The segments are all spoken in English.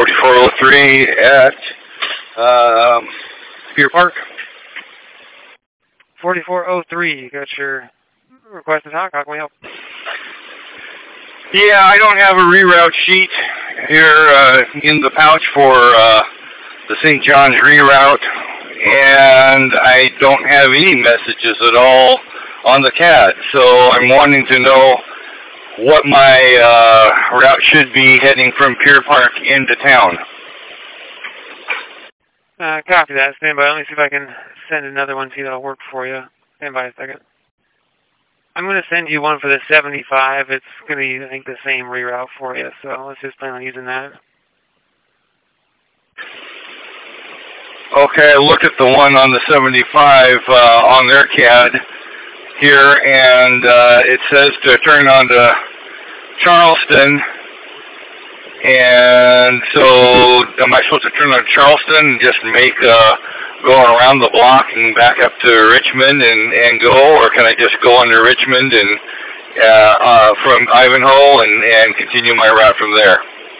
4403 at Pier Park. 4403, you got your request to talk. How can we help? Yeah, I don't have a reroute sheet here in the pouch for the St. John's reroute, and I don't have any messages at all on the CAD, so I'm wanting to know what my route should be heading from Pier Park into town. Copy that. Stand by. Let me see if I can send another one, see if that'll work for you. Stand by a second. I'm going to send you one for the 75. It's going to be, I think, the same reroute for you, so let's just plan on using that. Okay, I looked at the one on the 75 on their CAD here, and it says to turn onto Charleston. And so, am I supposed to turn on Charleston and just make going around the block and back up to Richmond and go, or can I just go under Richmond and from Ivanhoe and continue my route from there?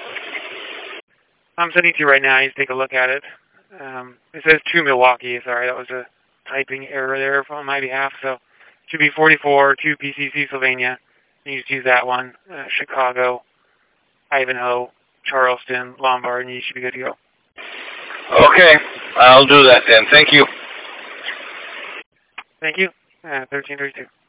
I'm sending it to you right now. You just take a look at it. It says to Milwaukee. Sorry, that was a typing error there on my behalf. So, it should be 44 to PCC, Sylvania. You just use that one. Chicago, Ivanhoe, Charleston, Lombard, and you should be good to go. Okay, I'll do that then. Thank you. Thank you. 1332.